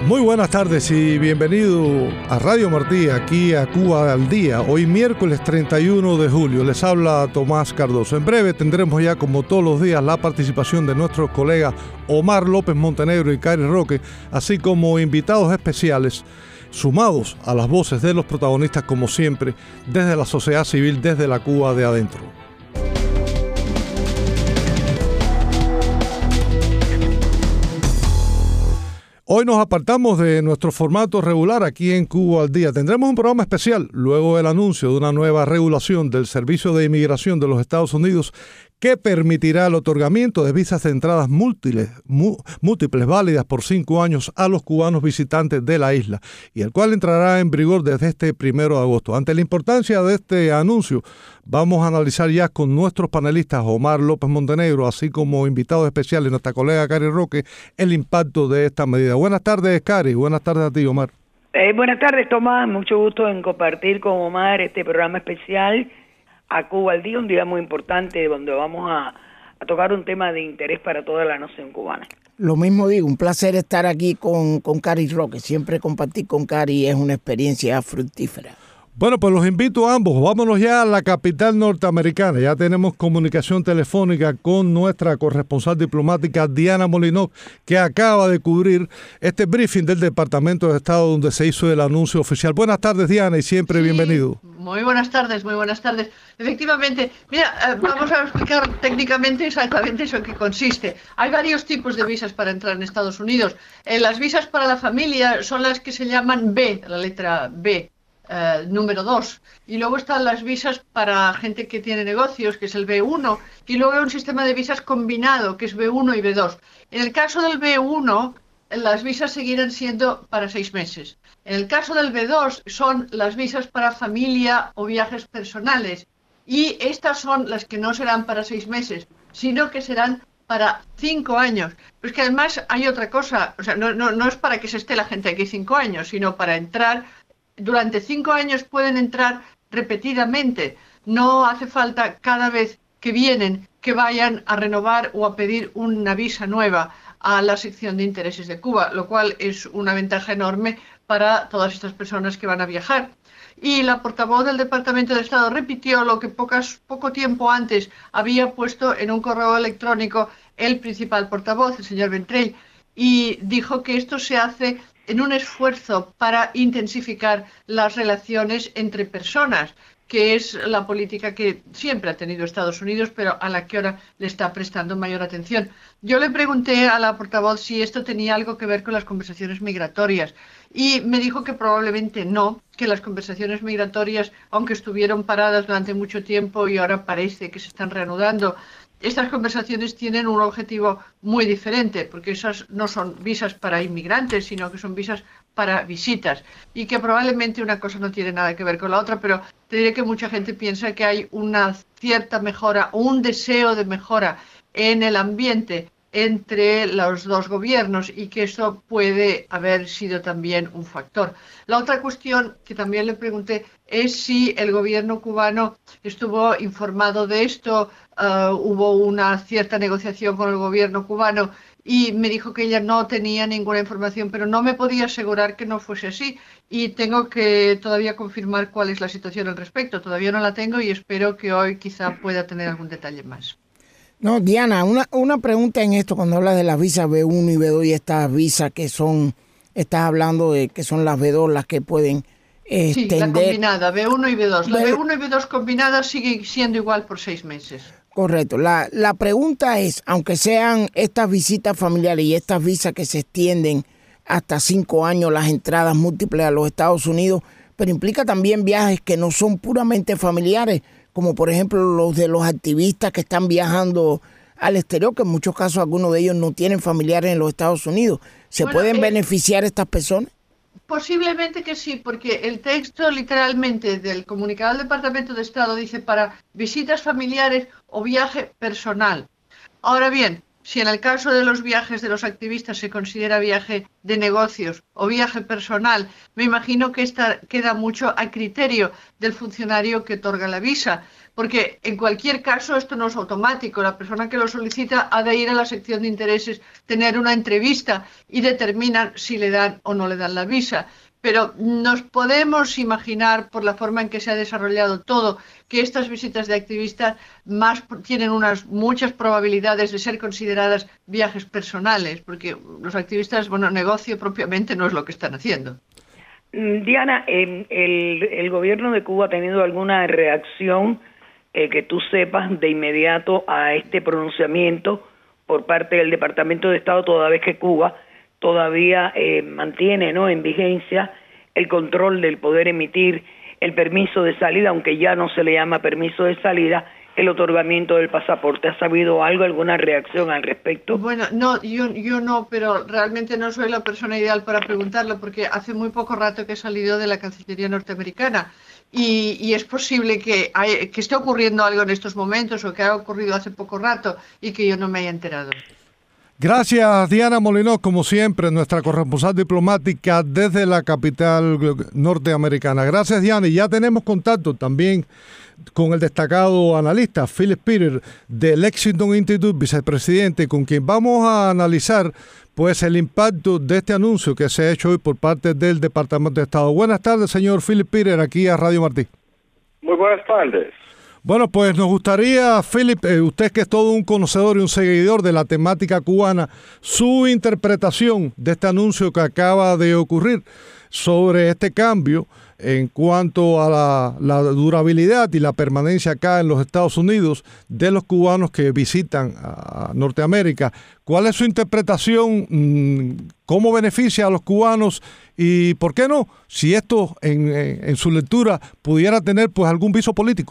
Muy buenas tardes y bienvenido a Radio Martí, aquí a Cuba al Día. Hoy miércoles 31 de julio les habla Tomás Cardoso. En breve tendremos ya, como todos los días, la participación de nuestros colegas Omar López Montenegro y Cari Roque, así como invitados especiales sumados a las voces de los protagonistas, como siempre, desde la sociedad civil, desde la Cuba de adentro. Hoy nos apartamos de nuestro formato regular aquí en Cuba al Día. Tendremos un programa especial luego del anuncio de una nueva regulación del Servicio de Inmigración de los Estados Unidos que permitirá el otorgamiento de visas de entradas múltiples válidas por 5 años a los cubanos visitantes de la isla, y el cual entrará en vigor desde este 1 de agosto. Ante la importancia de este anuncio, vamos a analizar ya con nuestros panelistas Omar López Montenegro, así como invitados especiales, nuestra colega Cari Roque, el impacto de esta medida. Buenas tardes, Cari. Buenas tardes a ti, Omar. Buenas tardes, Tomás. Mucho gusto en compartir con Omar este programa especial a Cuba al Día, un día muy importante donde vamos a tocar un tema de interés para toda la nación cubana. Lo mismo digo, un placer estar aquí con Cari Roque. Siempre compartir con Cari es una experiencia fructífera. Bueno, pues los invito a ambos. Vámonos ya a la capital norteamericana. Ya tenemos comunicación telefónica con nuestra corresponsal diplomática Diana Molinox, que acaba de cubrir este briefing del Departamento de Estado donde se hizo el anuncio oficial. Buenas tardes, Diana, y siempre bienvenido. Muy buenas tardes, muy buenas tardes. Efectivamente, mira, vamos a explicar técnicamente exactamente eso en qué consiste. Hay varios tipos de visas para entrar en Estados Unidos. Las visas para la familia son las que se llaman B, la letra B. Número 2, y luego están las visas para gente que tiene negocios, que es el B1, y luego hay un sistema de visas combinado, que es B1 y B2. En el caso del B1, las visas seguirán siendo para 6 meses. En el caso del B2, son las visas para familia o viajes personales, y estas son las que no serán para 6 meses, sino que serán para 5 años. Pero es que además hay otra cosa, o sea, no es para que se esté la gente aquí 5 años, sino para entrar. Durante 5 años pueden entrar repetidamente. No hace falta cada vez que vienen que vayan a renovar o a pedir una visa nueva a la sección de intereses de Cuba, lo cual es una ventaja enorme para todas estas personas que van a viajar. Y la portavoz del Departamento de Estado repitió lo que poco tiempo antes había puesto en un correo electrónico el principal portavoz, el señor Ventrell, y dijo que esto se hace en un esfuerzo para intensificar las relaciones entre personas, que es la política que siempre ha tenido Estados Unidos, pero a la que ahora le está prestando mayor atención. Yo le pregunté a la portavoz si esto tenía algo que ver con las conversaciones migratorias, y me dijo que probablemente no, que las conversaciones migratorias, aunque estuvieron paradas durante mucho tiempo y ahora parece que se están reanudando, estas conversaciones tienen un objetivo muy diferente, porque esas no son visas para inmigrantes, sino que son visas para visitas, y que probablemente una cosa no tiene nada que ver con la otra, pero te diré que mucha gente piensa que hay una cierta mejora o un deseo de mejora en el ambiente entre los dos gobiernos y que eso puede haber sido también un factor. La otra cuestión que también le pregunté es si el gobierno cubano estuvo informado de esto. Hubo una cierta negociación con el gobierno cubano y me dijo que ella no tenía ninguna información, pero no me podía asegurar que no fuese así, y tengo que todavía confirmar cuál es la situación al respecto. Todavía no la tengo y espero que hoy quizá pueda tener algún detalle más. No, Diana, una pregunta en esto, cuando hablas de las visas B1 y B2 y estas visas que son, estás hablando de que son las B2 las que pueden extender. Sí, la combinada, B1 y B2. La B1 y B2 combinadas sigue siendo igual por 6 meses. Correcto. La pregunta es, aunque sean estas visitas familiares y estas visas que se extienden hasta 5 años, las entradas múltiples a los Estados Unidos, pero implica también viajes que no son puramente familiares, como por ejemplo los de los activistas que están viajando al exterior, que en muchos casos algunos de ellos no tienen familiares en los Estados Unidos. ¿Se pueden beneficiar estas personas? Posiblemente que sí, porque el texto literalmente del comunicado del Departamento de Estado dice para visitas familiares o viaje personal. Ahora bien, si en el caso de los viajes de los activistas se considera viaje de negocios o viaje personal, me imagino que esta queda mucho a criterio del funcionario que otorga la visa. porque en cualquier caso esto no es automático. La persona que lo solicita ha de ir a la sección de intereses, tener una entrevista y determinan si le dan o no le dan la visa. Pero nos podemos imaginar, por la forma en que se ha desarrollado todo, que estas visitas de activistas tienen muchas probabilidades de ser consideradas viajes personales, porque los activistas, negocio propiamente no es lo que están haciendo. Diana, ¿el gobierno de Cuba ha tenido alguna reacción que tú sepas de inmediato a este pronunciamiento por parte del Departamento de Estado, toda vez que Cuba todavía mantiene, ¿no?, en vigencia el control del poder emitir el permiso de salida, aunque ya no se le llama permiso de salida, el otorgamiento del pasaporte? ¿Has sabido algo, alguna reacción al respecto? Bueno, no, yo no, pero realmente no soy la persona ideal para preguntarlo, porque hace muy poco rato que he salido de la Cancillería norteamericana y es posible que esté ocurriendo algo en estos momentos o que haya ocurrido hace poco rato y que yo no me haya enterado. Gracias, Diana Molinós, como siempre, nuestra corresponsal diplomática desde la capital norteamericana. Gracias, Diana. Y ya tenemos contacto también con el destacado analista Philip Peter de Lexington Institute, vicepresidente, con quien vamos a analizar pues el impacto de este anuncio que se ha hecho hoy por parte del Departamento de Estado. Buenas tardes, señor Philip Peter, aquí a Radio Martí. Muy buenas tardes. Bueno, pues nos gustaría, Philip, usted que es todo un conocedor y un seguidor de la temática cubana, su interpretación de este anuncio que acaba de ocurrir sobre este cambio en cuanto a la durabilidad y la permanencia acá en los Estados Unidos de los cubanos que visitan a Norteamérica. ¿Cuál es su interpretación? ¿Cómo beneficia a los cubanos? Y, ¿por qué no? Si esto, en su lectura, pudiera tener pues algún viso político.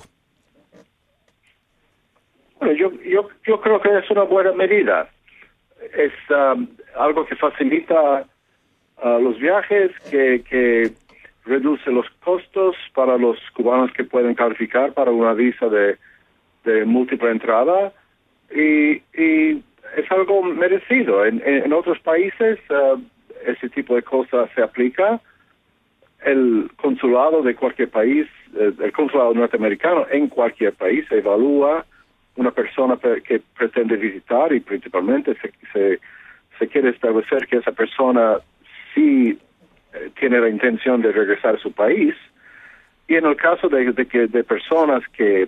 Bueno, yo creo que es una buena medida. Es algo que facilita los viajes, que reduce los costos para los cubanos que pueden calificar para una visa de múltiple entrada y es algo merecido. En otros países ese tipo de cosas se aplica. El consulado de cualquier país, el consulado norteamericano en cualquier país evalúa una persona que pretende visitar y principalmente se quiere establecer que esa persona sí tiene la intención de regresar a su país. Y en el caso de personas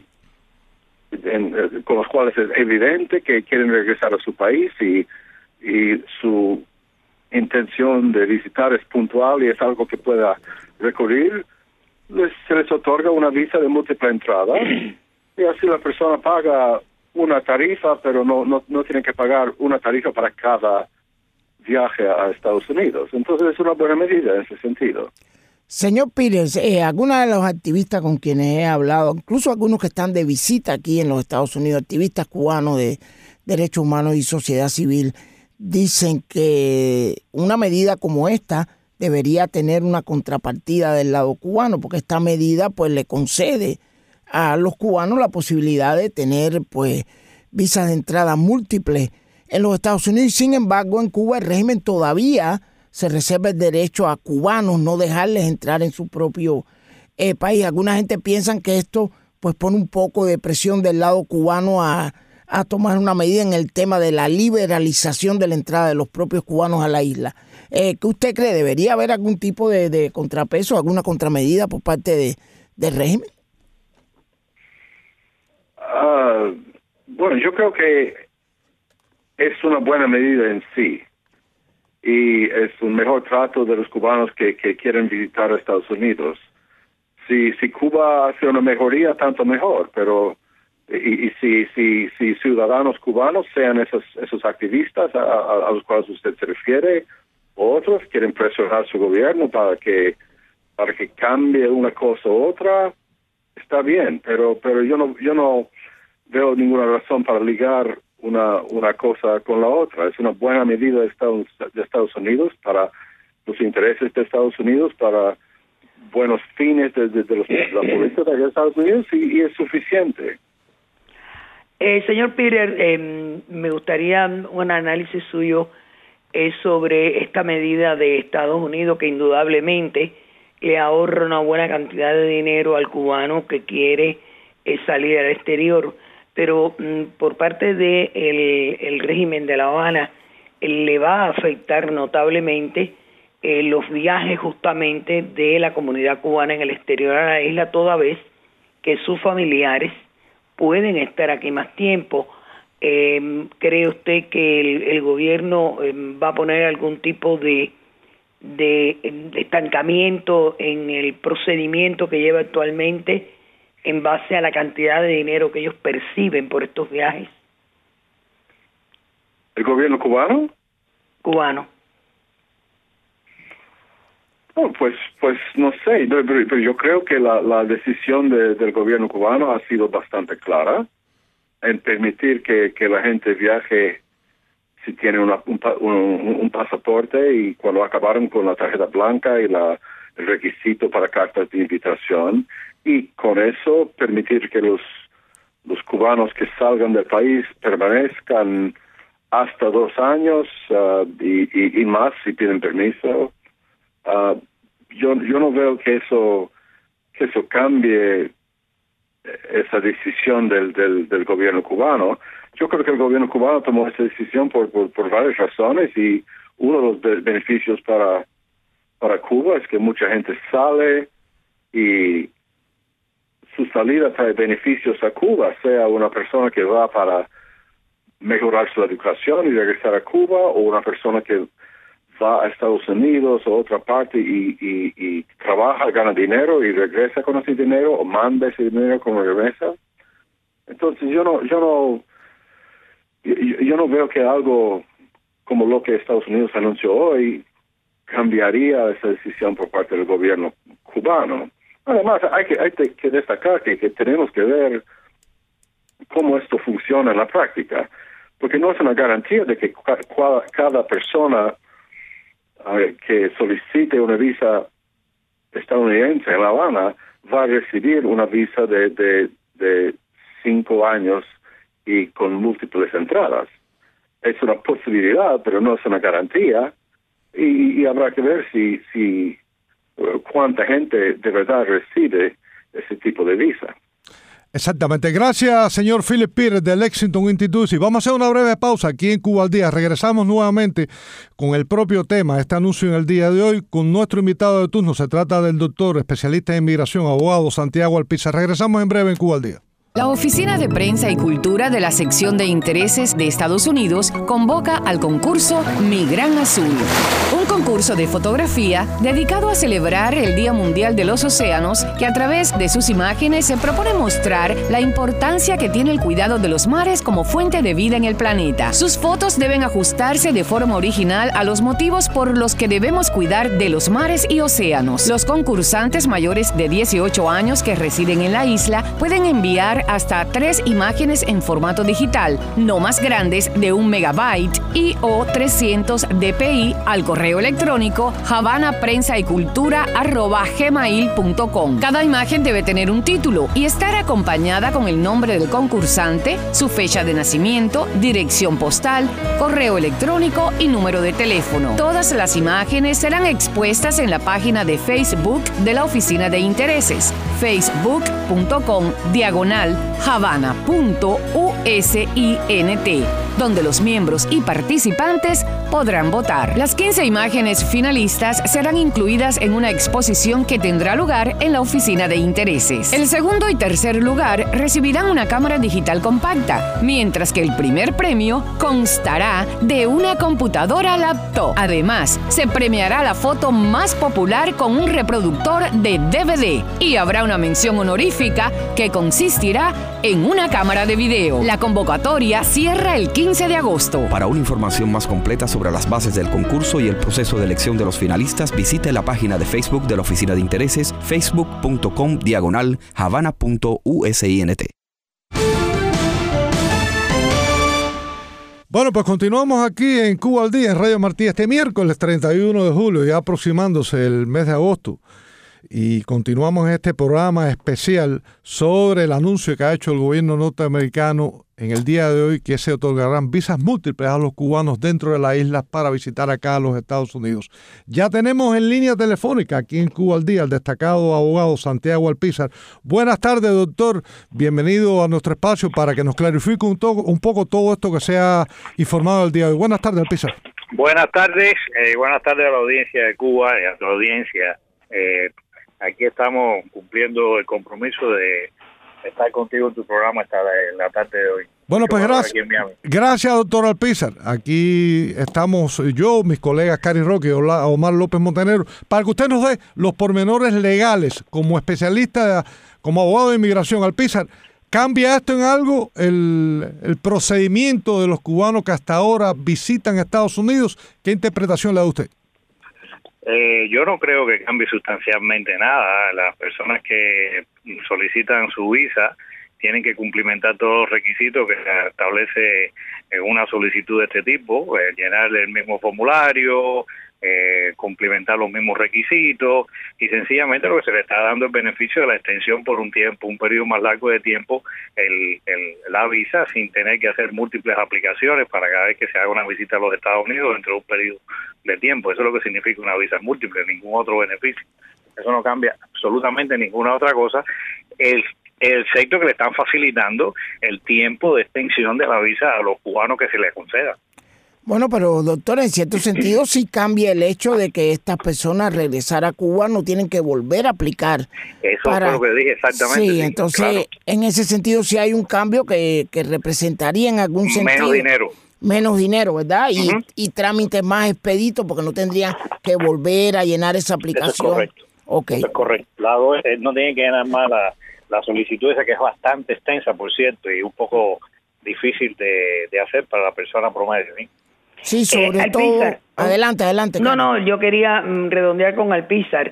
con las cuales es evidente que quieren regresar a su país y su intención de visitar es puntual y es algo que pueda recurrir, se les otorga una visa de múltiple entrada. Y así la persona paga una tarifa, pero no tiene que pagar una tarifa para cada viaje a Estados Unidos. Entonces es una buena medida en ese sentido. Señor Pires, algunos de los activistas con quienes he hablado, incluso algunos que están de visita aquí en los Estados Unidos, activistas cubanos de derechos humanos y sociedad civil, dicen que una medida como esta debería tener una contrapartida del lado cubano, porque esta medida pues le concede a los cubanos la posibilidad de tener pues visas de entrada múltiples en los Estados Unidos. Sin embargo, en Cuba el régimen todavía se reserva el derecho a cubanos no dejarles entrar en su propio país. Alguna gente piensa que esto pues pone un poco de presión del lado cubano a tomar una medida en el tema de la liberalización de la entrada de los propios cubanos a la isla. ¿Qué usted cree? ¿Debería haber algún tipo de contrapeso, alguna contramedida por parte del régimen? Bueno, yo creo que es una buena medida en sí y es un mejor trato de los cubanos que quieren visitar a Estados Unidos. Si Cuba hace una mejoría, tanto mejor, pero y si ciudadanos cubanos, sean esos activistas a los cuales usted se refiere, o otros quieren presionar a su gobierno para que cambie una cosa u otra, está bien, pero yo no veo ninguna razón para ligar una cosa con la otra. Es una buena medida de Estados Unidos para los intereses de Estados Unidos, para buenos fines de la política de Estados Unidos y es suficiente. Señor Peter, me gustaría un análisis suyo sobre esta medida de Estados Unidos que indudablemente le ahorra una buena cantidad de dinero al cubano que quiere salir al exterior, pero por parte de el régimen de La Habana le va a afectar notablemente los viajes justamente de la comunidad cubana en el exterior a la isla, toda vez que sus familiares pueden estar aquí más tiempo. ¿Cree usted que el gobierno va a poner algún tipo de estancamiento en el procedimiento que lleva actualmente en base a la cantidad de dinero que ellos perciben por estos viajes? ¿El gobierno cubano? Cubano. Oh, pues no sé, pero yo creo que la decisión del gobierno cubano ha sido bastante clara en permitir que la gente viaje si tiene un pasaporte, y cuando acabaron con la tarjeta blanca y el requisito para cartas de invitación, y con eso permitir que los cubanos que salgan del país permanezcan hasta 2 años y más si piden permiso. Yo no veo que eso cambie esa decisión del gobierno cubano. Yo creo que el gobierno cubano tomó esa decisión por varias razones, y uno de los beneficios para Cuba es que mucha gente sale y su salida trae beneficios a Cuba, sea una persona que va para mejorar su educación y regresar a Cuba, o una persona que va a Estados Unidos o otra parte y trabaja, gana dinero y regresa con ese dinero, o manda ese dinero como regresa. Entonces yo no veo que algo como lo que Estados Unidos anunció hoy cambiaría esa decisión por parte del gobierno cubano. Además, hay que destacar que tenemos que ver cómo esto funciona en la práctica, porque no es una garantía de que cada persona que solicite una visa estadounidense en La Habana va a recibir una visa de 5 años y con múltiples entradas. Es una posibilidad, pero no es una garantía, y habrá que ver si cuánta gente de verdad recibe ese tipo de visa. Exactamente. Gracias, señor Philip Pires del Lexington Institute. Y vamos a hacer una breve pausa aquí en Cuba al Día. Regresamos nuevamente con el propio tema, este anuncio en el día de hoy, con nuestro invitado de turno. Se trata del doctor, especialista en inmigración, abogado Santiago Alpizar. Regresamos en breve en Cuba al Día. La Oficina de Prensa y Cultura de la Sección de Intereses de Estados Unidos convoca al concurso Mi Gran Azul, un concurso de fotografía dedicado a celebrar el Día Mundial de los Océanos, que a través de sus imágenes se propone mostrar la importancia que tiene el cuidado de los mares como fuente de vida en el planeta. Sus fotos deben ajustarse de forma original a los motivos por los que debemos cuidar de los mares y océanos. Los concursantes mayores de 18 años que residen en la isla pueden enviar hasta 3 imágenes en formato digital, no más grandes de 1 megabyte y o 300 dpi al correo electrónico havanaprensaYcultura@gmail.com. Cada imagen debe tener un título y estar acompañada con el nombre del concursante, su fecha de nacimiento, dirección postal, correo electrónico y número de teléfono. Todas las imágenes serán expuestas en la página de Facebook de la Oficina de Intereses, facebook.com/Havana.USINT, donde los miembros y participantes podrán votar. Las 15 imágenes finalistas serán incluidas en una exposición que tendrá lugar en la Oficina de Intereses. El segundo y tercer lugar recibirán una cámara digital compacta, mientras que el primer premio constará de una computadora laptop. Además, se premiará la foto más popular con un reproductor de DVD y habrá una mención honorífica que consistirá en una cámara de video. La convocatoria cierra el 15 de agosto. Para una información más completa sobre las bases del concurso y el proceso de elección de los finalistas, visite la página de Facebook de la Oficina de Intereses, facebook.com/Havana.USINT. Bueno, pues continuamos aquí en Cuba al Día, en Radio Martí, este miércoles 31 de julio, ya aproximándose el mes de agosto. y continuamos en este programa especial sobre el anuncio que ha hecho el gobierno norteamericano en el día de hoy, que se otorgarán visas múltiples a los cubanos dentro de la isla para visitar acá a los Estados Unidos. Ya tenemos en línea telefónica aquí en Cuba al Día al destacado abogado Santiago Alpizar. Buenas tardes, doctor. Bienvenido a nuestro espacio para que nos clarifique un poco todo esto que se ha informado el día de hoy. Buenas tardes, Alpizar. Buenas tardes a la audiencia de Cuba y a tu audiencia. Aquí estamos cumpliendo el compromiso de estar contigo en tu programa hasta la tarde de hoy. Bueno, pues gracias, doctor Alpizar. Aquí estamos yo, mis colegas Cari Roque y Omar López Montenegro, para que usted nos dé los pormenores legales como especialista, como abogado de inmigración. Alpizar, ¿cambia esto en algo el procedimiento de los cubanos que hasta ahora visitan Estados Unidos? ¿Qué interpretación le da usted? Yo no creo que cambie sustancialmente nada. Las personas que solicitan su visa tienen que cumplimentar todos los requisitos que establece una solicitud de este tipo, llenar el mismo formulario, cumplimentar los mismos requisitos, y sencillamente lo que se le está dando el beneficio de la extensión por un periodo más largo de tiempo, la visa, sin tener que hacer múltiples aplicaciones para cada vez que se haga una visita a los Estados Unidos dentro de un periodo de tiempo. Eso es lo que significa una visa múltiple, ningún otro beneficio. Eso no cambia absolutamente ninguna otra cosa. El sector que le están facilitando el tiempo de extensión de la visa a los cubanos que se les conceda. Bueno, pero doctor, en cierto sentido sí cambia el hecho de que estas personas regresar a Cuba no tienen que volver a aplicar. Eso es lo que dije exactamente. Sí, entonces claro. En ese sentido sí hay un cambio que representaría en algún sentido menos dinero, ¿verdad? Y trámites más expeditos porque no tendrían que volver a llenar esa aplicación. Eso es correcto. Okay. Eso es correcto. No tienen que llenar más la solicitud esa, que es bastante extensa, por cierto, y un poco difícil de hacer para la persona promedio, ¿sí? Sí, sobre todo. Adelante. No, yo quería redondear con Alpizar.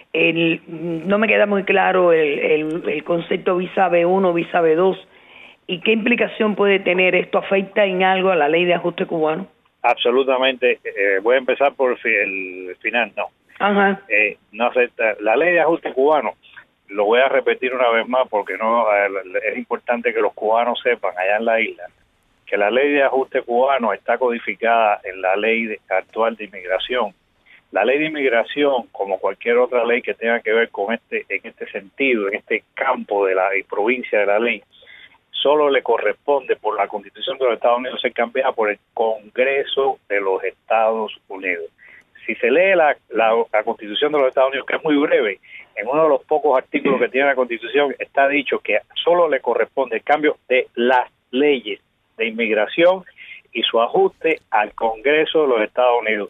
No me queda muy claro el concepto visa B1, visa B2. ¿Y qué implicación puede tener? ¿Esto afecta en algo a la ley de ajuste cubano? Absolutamente. Voy a empezar por el final. No. Ajá. No afecta. La ley de ajuste cubano, lo voy a repetir una vez más porque es importante que los cubanos sepan allá en la isla que la ley de ajuste cubano está codificada en la ley actual de inmigración. La ley de inmigración, como cualquier otra ley que tenga que ver con en este sentido, en este campo de la provincia de la ley, solo le corresponde por la Constitución de los Estados Unidos ser cambiada por el Congreso de los Estados Unidos. Si se lee la Constitución de los Estados Unidos, que es muy breve, en uno de los pocos artículos que tiene la Constitución está dicho que solo le corresponde el cambio de las leyes de inmigración y su ajuste al Congreso de los Estados Unidos.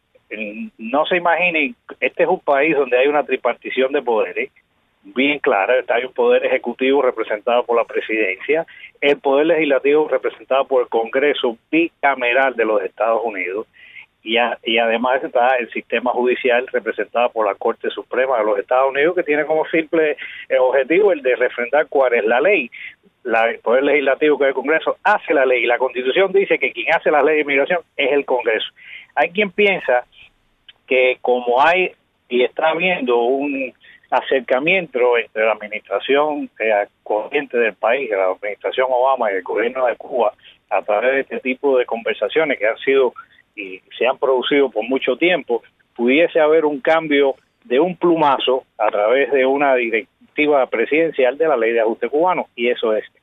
No se imaginen, este es un país donde hay una tripartición de poderes bien clara. Hay un poder ejecutivo representado por la presidencia, el poder legislativo representado por el Congreso bicameral de los Estados Unidos, y además está el sistema judicial representado por la Corte Suprema de los Estados Unidos, que tiene como simple objetivo el de refrendar cuál es la ley. El poder legislativo, que es el Congreso, hace la ley, y la Constitución dice que quien hace la ley de inmigración es el Congreso. Hay quien piensa que como hay y está habiendo un acercamiento entre la administración corriente del país, la administración Obama y el gobierno de Cuba, a través de este tipo de conversaciones que han sido y se han producido por mucho tiempo, pudiese haber un cambio de un plumazo a través de una directiva presidencial de la ley de ajuste cubano, y eso es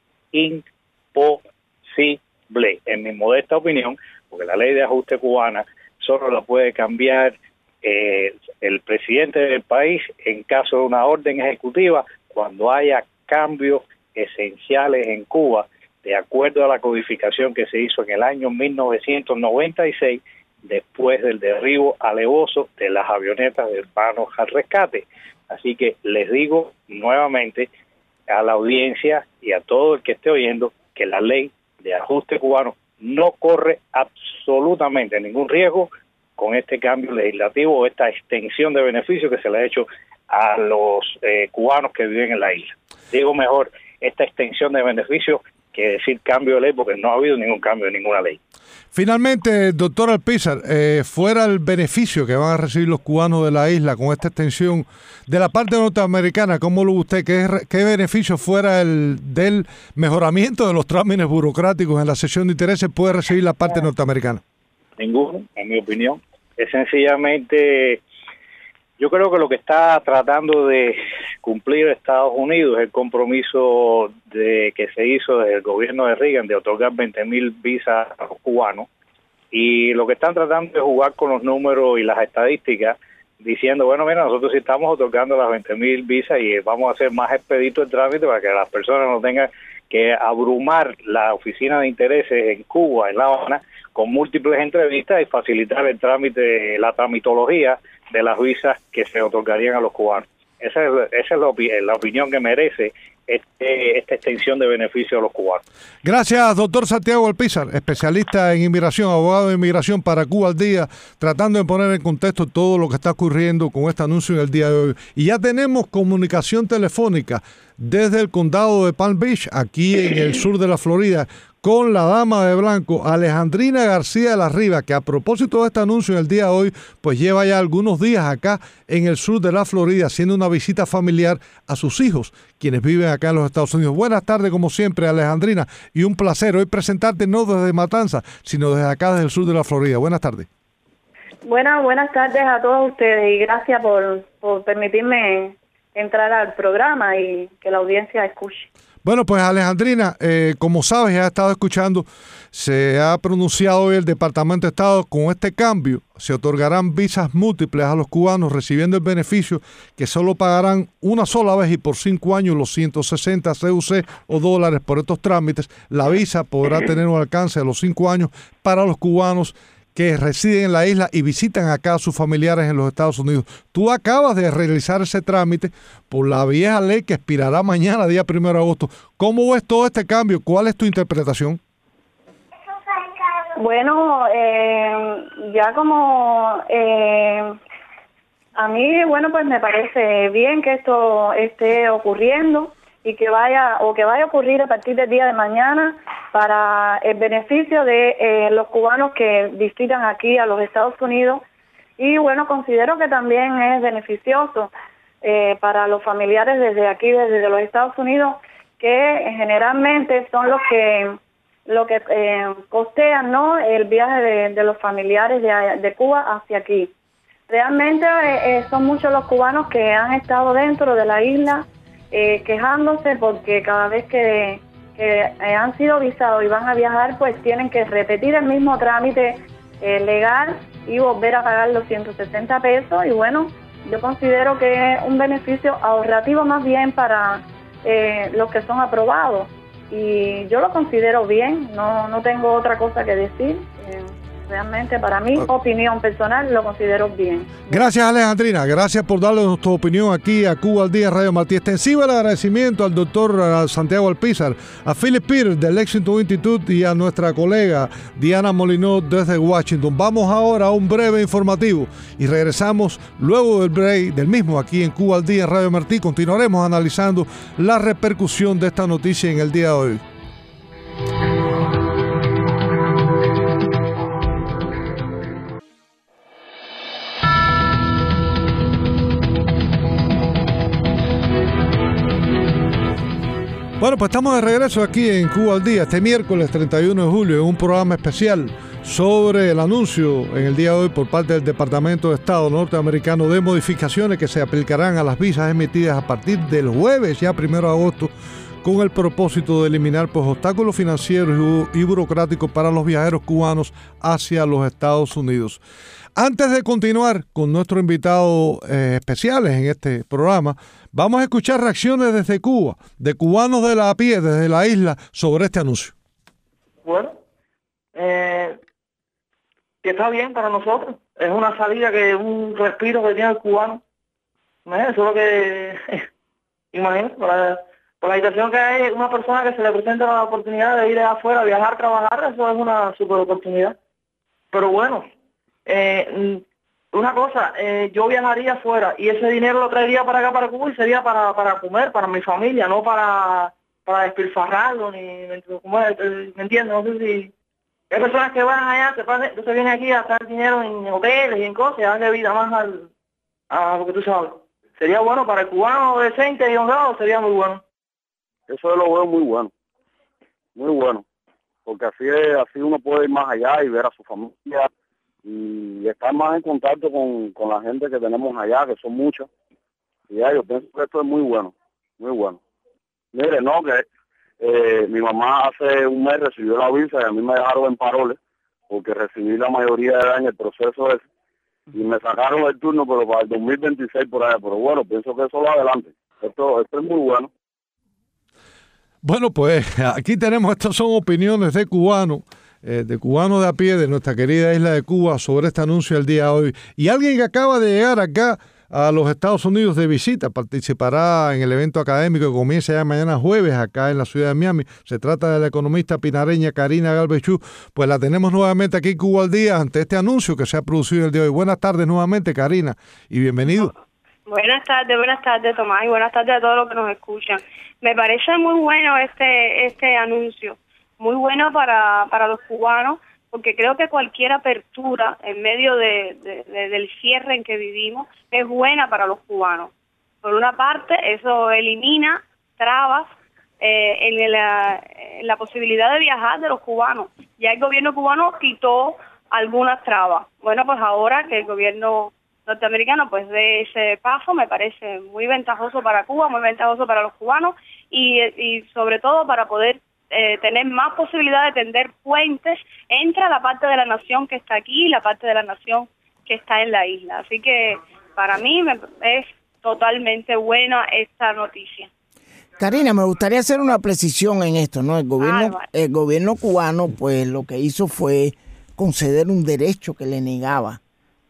imposible, en mi modesta opinión, porque la ley de ajuste cubana solo la puede cambiar el presidente del país en caso de una orden ejecutiva, cuando haya cambios esenciales en Cuba, de acuerdo a la codificación que se hizo en el año 1996, después del derribo alevoso de las avionetas de Manos al Rescate. Así que les digo nuevamente a la audiencia y a todo el que esté oyendo que la ley de ajuste cubano no corre absolutamente ningún riesgo con este cambio legislativo o esta extensión de beneficios que se le ha hecho a los cubanos que viven en la isla. Digo mejor, esta extensión de beneficios que decir cambio de ley, porque no ha habido ningún cambio de ninguna ley. Finalmente, doctor Alpizar, fuera el beneficio que van a recibir los cubanos de la isla con esta extensión de la parte norteamericana, ¿cómo lo ve usted? ¿Qué beneficio fuera del mejoramiento de los trámites burocráticos en la cesión de intereses puede recibir la parte norteamericana? Ninguno, en mi opinión. Es sencillamente, yo creo que lo que está tratando de cumplir Estados Unidos es el compromiso que se hizo desde el gobierno de Reagan de otorgar 20,000 visas a los cubanos, y lo que están tratando es jugar con los números y las estadísticas, diciendo, bueno, mira, nosotros sí estamos otorgando las 20,000 visas y vamos a hacer más expedito el trámite para que las personas no tengan que abrumar la oficina de intereses en Cuba, en La Habana, con múltiples entrevistas y facilitar el trámite, la tramitología de las visas que se otorgarían a los cubanos. Esa es la opinión que merece esta extensión de beneficio a los cubanos. Gracias, doctor Santiago Alpizar, especialista en inmigración, abogado de inmigración para Cuba al Día, tratando de poner en contexto todo lo que está ocurriendo con este anuncio en el día de hoy. Y ya tenemos comunicación telefónica desde el condado de Palm Beach, aquí en el sur de la Florida, con la dama de blanco, Alejandrina García de la Riva, que a propósito de este anuncio en el día de hoy, pues lleva ya algunos días acá en el sur de la Florida haciendo una visita familiar a sus hijos, quienes viven acá en los Estados Unidos. Buenas tardes, como siempre, Alejandrina, y un placer hoy presentarte no desde Matanzas, sino desde acá, desde el sur de la Florida. Buenas tardes. Buenas tardes a todos ustedes y gracias por permitirme entrar al programa y que la audiencia escuche. Bueno, pues Alejandrina, como sabes, ya has estado escuchando, se ha pronunciado hoy el Departamento de Estado con este cambio. Se otorgarán visas múltiples a los cubanos recibiendo el beneficio que solo pagarán una sola vez y por 5 años los 160 CUC o dólares por estos trámites. La visa podrá tener un alcance de los 5 años para los cubanos que residen en la isla y visitan acá a sus familiares en los Estados Unidos. Tú acabas de realizar ese trámite por la vieja ley que expirará mañana, día 1 de agosto. ¿Cómo ves todo este cambio? ¿Cuál es tu interpretación? Bueno, ya como a mí, bueno, pues me parece bien que esto esté ocurriendo y que vaya a ocurrir a partir del día de mañana para el beneficio de los cubanos que visitan aquí a los Estados Unidos. Y bueno, considero que también es beneficioso para los familiares desde aquí, desde los Estados Unidos, que generalmente son los que costean, ¿no?, el viaje de los familiares de Cuba hacia aquí. Realmente son muchos los cubanos que han estado dentro de la isla quejándose porque cada vez que han sido visados y van a viajar, pues tienen que repetir el mismo trámite legal y volver a pagar los 160 pesos. Y bueno, yo considero que es un beneficio ahorrativo más bien para los que son aprobados. Y yo lo considero bien, no tengo otra cosa que decir. Realmente, para mi opinión personal, lo considero bien. Gracias, Alejandrina. Gracias por darnos tu opinión aquí a Cuba al Día Radio Martí. Extensivo el agradecimiento al doctor Santiago Alpizar, a Philip Peters del Lexington Institute y a nuestra colega Diana Molinot desde Washington. Vamos ahora a un breve informativo y regresamos luego del break del mismo aquí en Cuba al Día Radio Martí. Continuaremos analizando la repercusión de esta noticia en el día de hoy. Bueno, pues estamos de regreso aquí en Cuba al Día, este miércoles 31 de julio, en un programa especial sobre el anuncio en el día de hoy por parte del Departamento de Estado norteamericano de modificaciones que se aplicarán a las visas emitidas a partir del jueves, ya 1 de agosto, con el propósito de eliminar pues, obstáculos financieros y burocráticos para los viajeros cubanos hacia los Estados Unidos. Antes de continuar con nuestros invitados especiales en este programa, vamos a escuchar reacciones desde Cuba, de cubanos de la pie, desde la isla, sobre este anuncio. Bueno, que está bien para nosotros. Es una salida, un respiro que tiene el cubano. Eso es lo que imagino, por la situación que hay, una persona que se le presenta la oportunidad de ir afuera, viajar, trabajar, eso es una super oportunidad. Pero bueno, una cosa, yo viajaría afuera y ese dinero lo traería para acá, para Cuba, y sería para comer, para mi familia, no para para despilfarrarlo, ni ¿me entiendes? No sé si hay personas que van allá, entonces vienen aquí a gastar dinero en hoteles y en cosas y darle vida más a lo que tú sabes. Sería bueno para el cubano decente y honrado, sería muy bueno. Eso lo veo muy bueno, porque así uno puede ir más allá y ver a su familia y estar más en contacto con la gente que tenemos allá, que son muchos. Y ya, yo pienso que esto es muy bueno. Mire, no, que mi mamá hace un mes recibió la visa y a mí me dejaron en paroles porque recibí la mayoría de edad en el proceso ese y me sacaron el turno, pero para el 2026 por allá. Pero bueno, pienso que eso va adelante. Esto es muy bueno. Bueno, pues aquí tenemos, estas son opiniones de cubanos de a pie de nuestra querida isla de Cuba sobre este anuncio del día de hoy. Y alguien que acaba de llegar acá a los Estados Unidos de visita, participará en el evento académico que comienza ya mañana jueves acá en la ciudad de Miami. Se trata de la economista pinareña Karina Galvez Chu. Pues la tenemos nuevamente aquí en Cuba al Día ante este anuncio que se ha producido el día de hoy. Buenas tardes nuevamente, Karina, y bienvenido. Buenas tardes, Tomás, y buenas tardes a todos los que nos escuchan. Me parece muy bueno este anuncio, muy bueno para los cubanos, porque creo que cualquier apertura en medio del cierre en que vivimos es buena para los cubanos. Por una parte, eso elimina trabas en la posibilidad de viajar de los cubanos. Ya el gobierno cubano quitó algunas trabas. Bueno, pues ahora que el gobierno norteamericano pues dé ese paso, me parece muy ventajoso para Cuba, muy ventajoso para los cubanos y sobre todo para poder tener más posibilidad de tender puentes entre la parte de la nación que está aquí y la parte de la nación que está en la isla. Así que para mí es totalmente buena esta noticia. Karina, me gustaría hacer una precisión en esto, ¿no? El gobierno cubano pues lo que hizo fue conceder un derecho que le negaba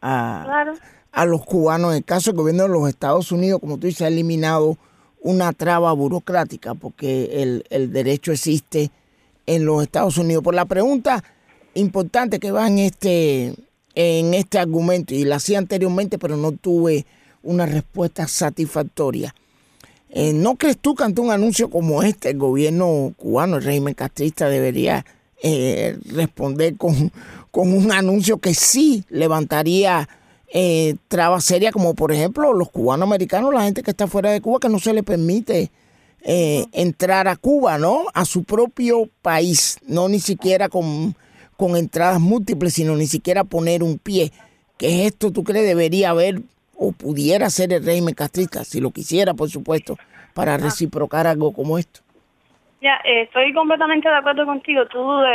a los cubanos. En el caso del gobierno de los Estados Unidos, como tú dices, ha eliminado una traba burocrática porque el derecho existe en los Estados Unidos. Por la pregunta importante que va en este argumento, y la hacía anteriormente, pero no tuve una respuesta satisfactoria. ¿No crees tú que ante un anuncio como este, el gobierno cubano, el régimen castrista, debería responder con un anuncio que sí levantaría trabas serias, como por ejemplo los cubanos americanos, la gente que está fuera de Cuba, que no se le permite entrar a Cuba, ¿no? A su propio país, no ni siquiera con entradas múltiples, sino ni siquiera poner un pie? ¿Qué esto tú crees debería haber o pudiera ser el régimen castrista, si lo quisiera, por supuesto, para reciprocar algo como esto? Ya, estoy completamente de acuerdo contigo.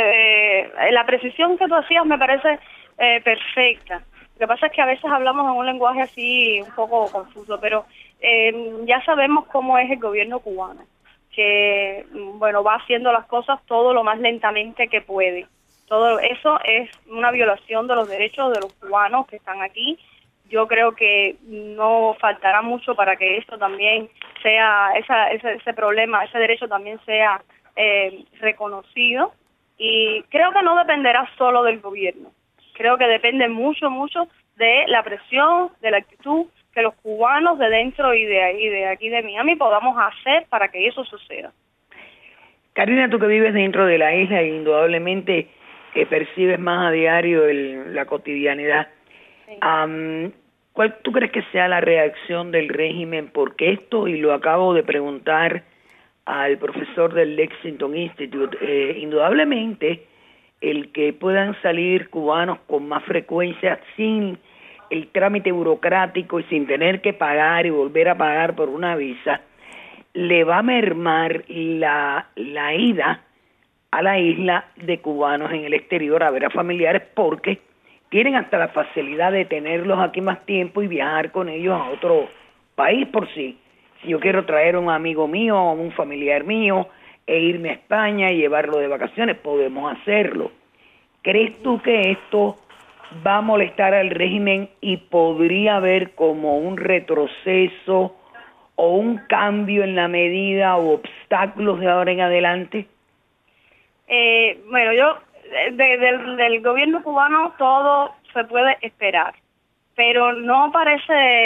La precisión que tú hacías me parece perfecta. Lo que pasa es que a veces hablamos en un lenguaje así un poco confuso, pero ya sabemos cómo es el gobierno cubano, que bueno, va haciendo las cosas todo lo más lentamente que puede. Todo eso es una violación de los derechos de los cubanos que están aquí. Yo creo que no faltará mucho para que esto también sea, ese problema, ese derecho también sea reconocido. Y creo que no dependerá solo del gobierno. Creo que depende mucho de la presión, de la actitud que los cubanos de dentro y de aquí de Miami podamos hacer para que eso suceda. Karina, tú que vives dentro de la isla e indudablemente percibes más a diario la cotidianidad. Sí. ¿Cuál tú crees que sea la reacción del régimen? Porque esto, y lo acabo de preguntar al profesor del Lexington Institute, indudablemente el que puedan salir cubanos con más frecuencia sin el trámite burocrático y sin tener que pagar y volver a pagar por una visa, le va a mermar la ida a la isla de cubanos en el exterior a ver a familiares, porque tienen hasta la facilidad de tenerlos aquí más tiempo y viajar con ellos a otro país por sí. Si yo quiero traer a un amigo mío o un familiar mío e irme a España y llevarlo de vacaciones, podemos hacerlo. ¿Crees tú que esto va a molestar al régimen y podría haber como un retroceso o un cambio en la medida o obstáculos de ahora en adelante? Bueno, yo del gobierno cubano todo se puede esperar, pero no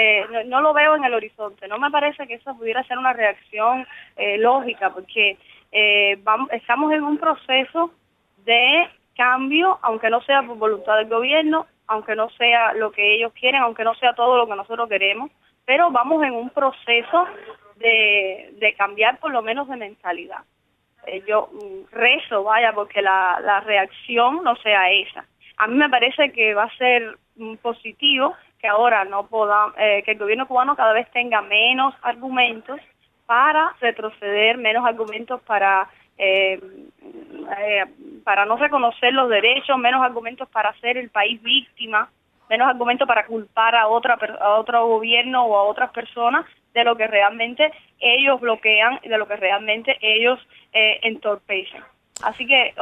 lo veo en el horizonte. No me parece que eso pudiera ser una reacción lógica, porque estamos en un proceso de cambio, aunque no sea por voluntad del gobierno, aunque no sea lo que ellos quieren, aunque no sea todo lo que nosotros queremos, pero vamos en un proceso de cambiar por lo menos de mentalidad. Yo rezo, porque la reacción no sea esa. A mí me parece que va a ser positivo que ahora que el gobierno cubano cada vez tenga menos argumentos para retroceder, menos argumentos para no reconocer los derechos, menos argumentos para hacer el país víctima, menos argumentos para culpar a otro gobierno o a otras personas de lo que realmente ellos bloquean y de lo que realmente ellos entorpecen. Así que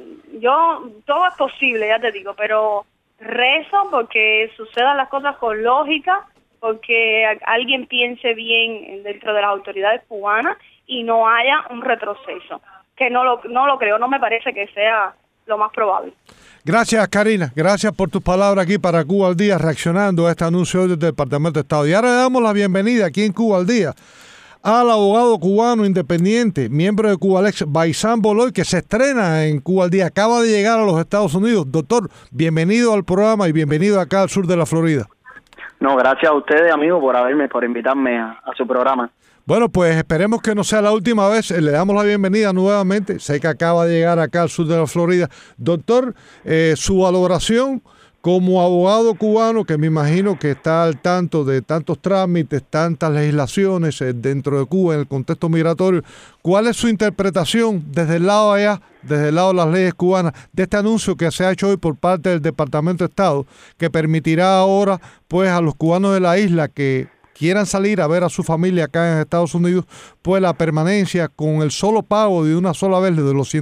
todo es posible, ya te digo, pero rezo porque sucedan las cosas con lógica, porque alguien piense bien dentro de las autoridades cubanas y no haya un retroceso, que no lo creo, no me parece que sea lo más probable. Gracias, Karina. Gracias por tus palabras aquí para Cuba al Día, reaccionando a este anuncio del Departamento de Estado. Y ahora le damos la bienvenida aquí en Cuba al Día al abogado cubano independiente, miembro de Cubalex, Baisán Boloy, que se estrena en Cuba al Día. Acaba de llegar a los Estados Unidos. Doctor, bienvenido al programa y bienvenido acá al sur de la Florida. No, gracias a ustedes, amigos, por invitarme a su programa. Bueno, pues esperemos que no sea la última vez. Le damos la bienvenida nuevamente. Sé que acaba de llegar acá al sur de la Florida. Doctor, su valoración como abogado cubano, que me imagino que está al tanto de tantos trámites, tantas legislaciones dentro de Cuba en el contexto migratorio, ¿cuál es su interpretación desde el lado de allá, desde el lado de las leyes cubanas, de este anuncio que se ha hecho hoy por parte del Departamento de Estado, que permitirá ahora pues a los cubanos de la isla que quieran salir a ver a su familia acá en Estados Unidos, pues la permanencia con el solo pago de una sola vez de los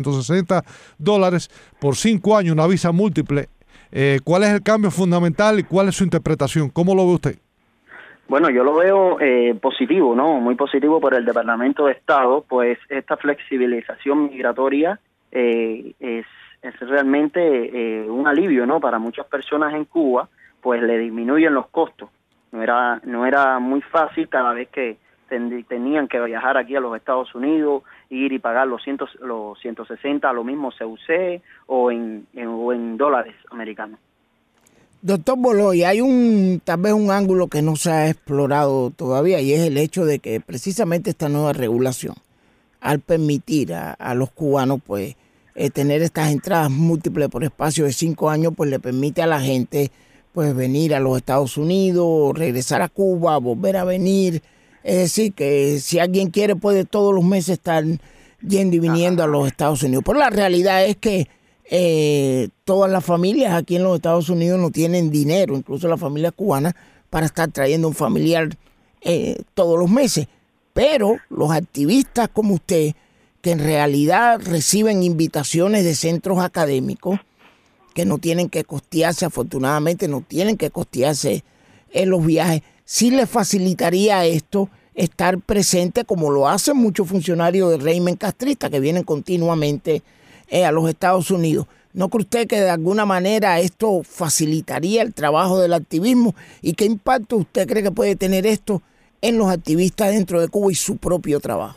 $160 por 5 años, una visa múltiple? ¿Cuál es el cambio fundamental y cuál es su interpretación? ¿Cómo lo ve usted? Bueno, yo lo veo positivo, ¿no? Muy positivo por el Departamento de Estado, pues esta flexibilización migratoria es realmente un alivio, ¿no? Para muchas personas en Cuba, pues le disminuyen los costos. No era muy fácil cada vez que tenían que viajar aquí a los Estados Unidos, ir y pagar los 160, lo mismo CUC o en dólares americanos. Doctor Boloy, hay tal vez un ángulo que no se ha explorado todavía, y es el hecho de que precisamente esta nueva regulación, al permitir a los cubanos pues tener estas entradas múltiples por espacio de 5 años, pues le permite a la gente pues venir a los Estados Unidos, regresar a Cuba, volver a venir. Es decir, que si alguien quiere puede todos los meses estar yendo y viniendo a los Estados Unidos. Pero la realidad es que todas las familias aquí en los Estados Unidos no tienen dinero, incluso las familias cubanas, para estar trayendo un familiar todos los meses. Pero los activistas como usted, que en realidad reciben invitaciones de centros académicos, que no tienen que costearse, afortunadamente no tienen que costearse en los viajes, sí les facilitaría esto estar presente como lo hacen muchos funcionarios del régimen castrista que vienen continuamente a los Estados Unidos. ¿No cree usted que de alguna manera esto facilitaría el trabajo del activismo? ¿Y qué impacto usted cree que puede tener esto en los activistas dentro de Cuba y su propio trabajo?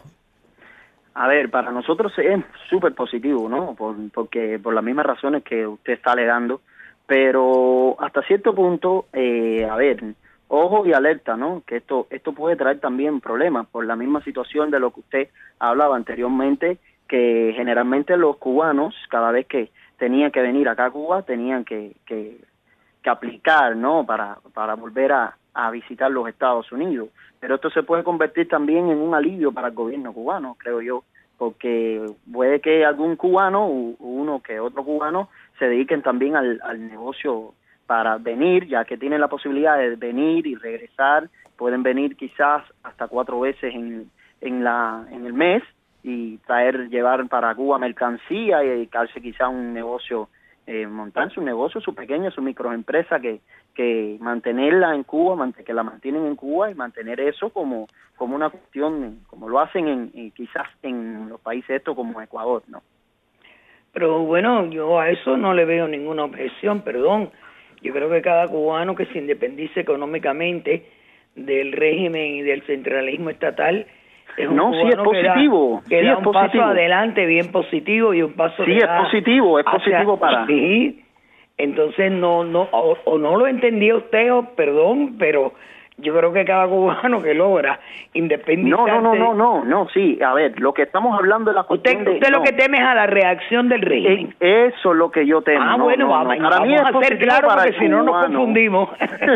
A ver, para nosotros es súper positivo, ¿no? Porque por las mismas razones que usted está alegando, pero hasta cierto punto, a ver, ojo y alerta, ¿no? Que esto puede traer también problemas por la misma situación de lo que usted hablaba anteriormente, que generalmente los cubanos, cada vez que tenían que venir acá a Cuba, tenían que aplicar, ¿no? Para volver a visitar los Estados Unidos. Pero esto se puede convertir también en un alivio para el gobierno cubano, creo yo, porque puede que algún cubano, uno que otro cubano, se dediquen también al negocio para venir, ya que tienen la posibilidad de venir y regresar. Pueden venir quizás hasta 4 veces en el mes y llevar para Cuba mercancía y dedicarse quizás a un negocio, montar su negocio, su pequeña, su microempresa, que mantenerla en Cuba, que la mantienen en Cuba, y mantener eso como una cuestión, como lo hacen quizás en los países estos como Ecuador, ¿no? Pero bueno, yo a eso no le veo ninguna objeción, perdón. Yo creo que cada cubano que se independice económicamente del régimen y del centralismo estatal Es un no, sí es positivo. Que da sí es un positivo. paso adelante bien positivo y un paso Sí, es positivo para... Sí, entonces no lo entendía usted, perdón, pero yo creo que cada cubano que logra independizarse... No, sí, a ver, lo que estamos hablando es la cuestión Usted lo que teme es a la reacción del régimen. Eso es lo que yo temo. Vamos a ser claros porque si no nos confundimos.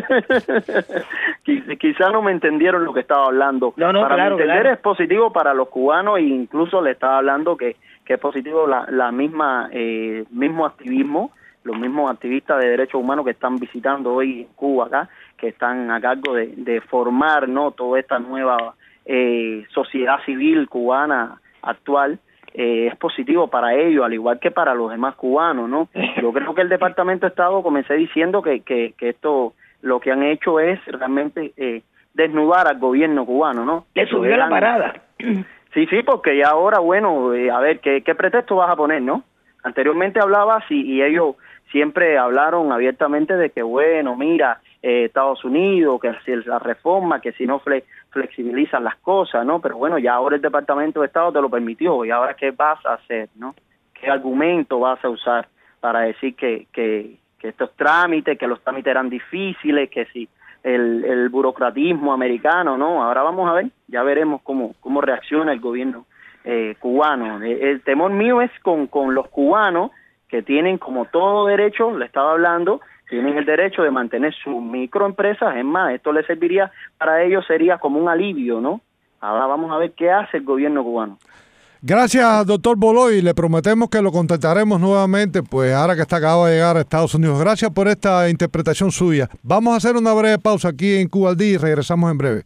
Quizá no me entendieron lo que estaba hablando. Para entender es positivo para los cubanos e incluso le estaba hablando que es positivo la misma mismo activismo, los mismos activistas de derechos humanos que están visitando hoy Cuba acá, que están a cargo de formar, ¿no?, toda esta nueva sociedad civil cubana actual. Es positivo para ellos, al igual que para los demás cubanos, ¿no? Yo creo que el Departamento de Estado, comencé diciendo que esto, lo que han hecho es realmente desnudar al gobierno cubano, ¿no? Le subió la parada. Sí, porque ya ahora, bueno, a ver, ¿qué pretexto vas a poner, no? Anteriormente hablabas y ellos siempre hablaron abiertamente de que, bueno, mira, Estados Unidos, que si la reforma, que si no flexibilizan las cosas, ¿no? Pero bueno, ya ahora el Departamento de Estado te lo permitió, y ahora ¿qué vas a hacer, no? ¿Qué argumento vas a usar para decir que estos trámites, que los trámites eran difíciles, que si el burocratismo americano, ¿no? Ahora vamos a ver, ya veremos cómo reacciona el gobierno cubano. El temor mío es con los cubanos, que tienen como todo derecho, le estaba hablando, tienen el derecho de mantener sus microempresas. Es más, esto les serviría, para ellos sería como un alivio, ¿no? Ahora vamos a ver qué hace el gobierno cubano. Gracias, doctor Boloy. Le prometemos que lo contactaremos nuevamente, pues ahora que acaba de llegar a Estados Unidos. Gracias por esta interpretación suya. Vamos a hacer una breve pausa aquí en Cuba al Día y regresamos en breve.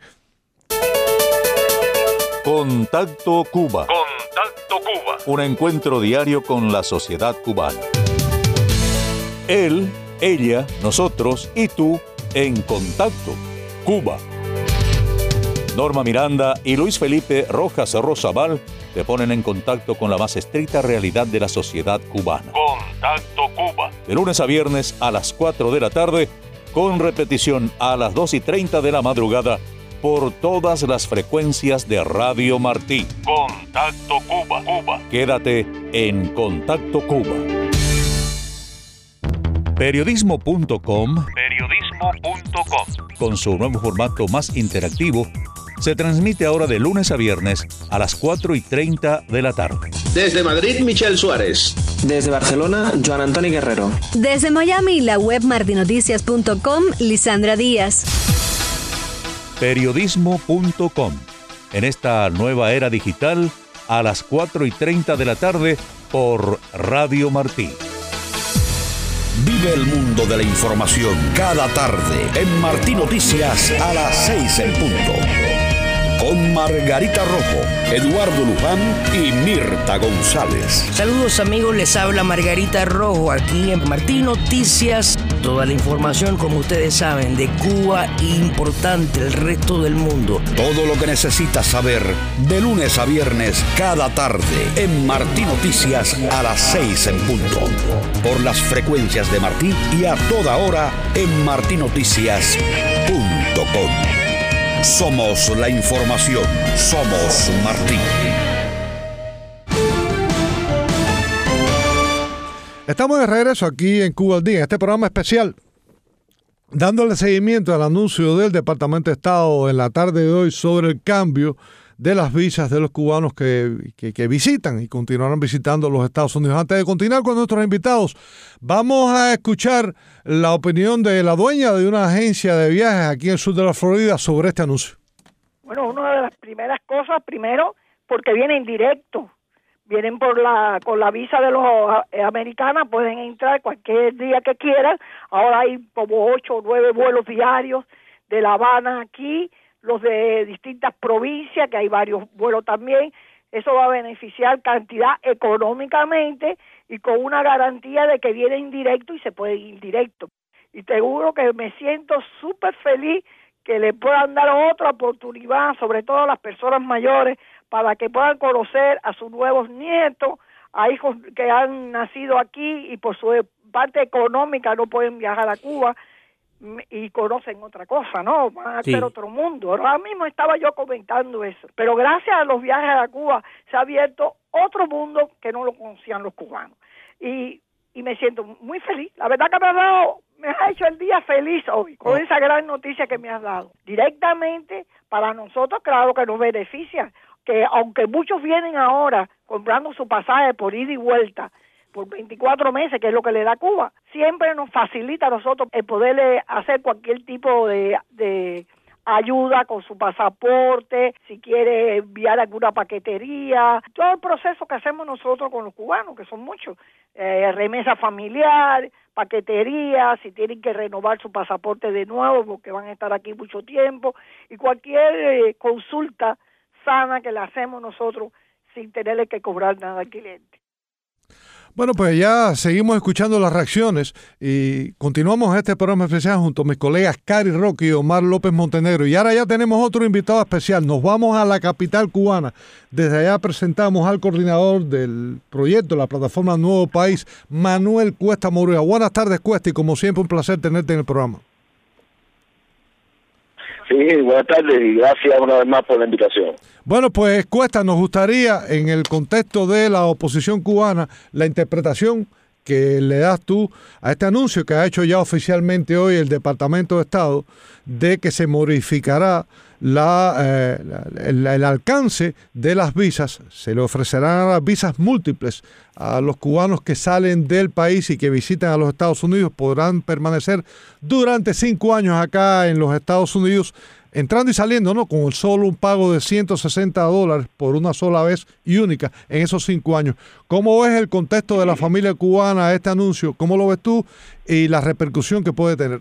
Contacto Cuba. Un encuentro diario con la sociedad cubana. Él, ella, nosotros y tú en Contacto Cuba. Norma Miranda y Luis Felipe Rojas Rosabal te ponen en contacto con la más estricta realidad de la sociedad cubana. Contacto Cuba. De lunes a viernes a las 4 de la tarde, con repetición a las 2:30 de la madrugada, por todas las frecuencias de Radio Martí. Contacto Cuba. Quédate en Contacto Cuba. Periodismo.com, con su nuevo formato más interactivo, se transmite ahora de lunes a viernes a las 4:30 de la tarde. Desde Madrid, Michelle Suárez. Desde Barcelona, Joan Antoni Guerrero. Desde Miami, la web martinoticias.com, Lisandra Díaz. Periodismo.com, en esta nueva era digital, a las 4:30 de la tarde por Radio Martí. Vive el mundo de la información cada tarde en Martí Noticias a las 6 en punto. Con Margarita Rojo, Eduardo Luján y Mirta González. Saludos amigos, les habla Margarita Rojo aquí en Martí Noticias. Toda la información, como ustedes saben, de Cuba importante el resto del mundo. Todo lo que necesitas saber de lunes a viernes cada tarde en Martí Noticias a las 6 en punto. Por las frecuencias de Martí y a toda hora en martinoticias.com. Somos la información. Somos Martí. Estamos de regreso aquí en Cuba al Día, en este programa especial, dándole seguimiento al anuncio del Departamento de Estado en la tarde de hoy sobre el cambio de las visas de los cubanos que visitan y continuarán visitando los Estados Unidos. Antes de continuar con nuestros invitados, vamos a escuchar la opinión de la dueña de una agencia de viajes aquí en el sur de la Florida sobre este anuncio. Bueno, una de las primeras cosas, primero, porque vienen directo. Vienen con la visa de los americanos, pueden entrar cualquier día que quieran. Ahora hay como 8 o 9 vuelos diarios de La Habana aquí, los de distintas provincias, que hay varios vuelos también. Eso va a beneficiar cantidad económicamente y con una garantía de que vienen directo y se pueden ir directo. Y te juro que me siento súper feliz que le puedan dar otra oportunidad, sobre todo a las personas mayores, para que puedan conocer a sus nuevos nietos, a hijos que han nacido aquí y por su parte económica no pueden viajar a Cuba. y conocen otra cosa, ¿no? Van a Sí. ser otro mundo. Ahora mismo estaba yo comentando eso. Pero gracias a los viajes a Cuba se ha abierto otro mundo que no lo conocían los cubanos. Y me siento muy feliz. La verdad que me has hecho el día feliz hoy con esa gran noticia que me has dado. Directamente para nosotros, claro que nos beneficia, que aunque muchos vienen ahora comprando su pasaje por ida y vuelta por 24 meses, que es lo que le da Cuba, siempre nos facilita a nosotros el poderle hacer cualquier tipo de ayuda con su pasaporte, si quiere enviar alguna paquetería, todo el proceso que hacemos nosotros con los cubanos, que son muchos, remesa familiar, paquetería, si tienen que renovar su pasaporte de nuevo porque van a estar aquí mucho tiempo, y cualquier consulta sana que le hacemos nosotros sin tenerle que cobrar nada al cliente. Bueno, pues ya seguimos escuchando las reacciones y continuamos este programa especial junto a mis colegas Cari Roque y Omar López Montenegro. Y ahora ya tenemos otro invitado especial. Nos vamos a la capital cubana. Desde allá presentamos al coordinador del proyecto, la plataforma Nuevo País, Manuel Cuesta Moruga. Buenas tardes, Cuesta, y como siempre un placer tenerte en el programa. Sí, buenas tardes y gracias una vez más por la invitación. Bueno, pues Cuesta, nos gustaría, en el contexto de la oposición cubana, la interpretación que le das tú a este anuncio que ha hecho ya oficialmente hoy el Departamento de Estado de que se modificará el alcance de las visas. Se le ofrecerán las visas múltiples a los cubanos que salen del país y que visitan a los Estados Unidos. Podrán permanecer durante 5 años acá en los Estados Unidos, entrando y saliendo, ¿no? Con solo un pago de $160 por una sola vez y única en esos 5 años. ¿Cómo ves el contexto de la familia cubana a este anuncio? ¿Cómo lo ves tú y la repercusión que puede tener?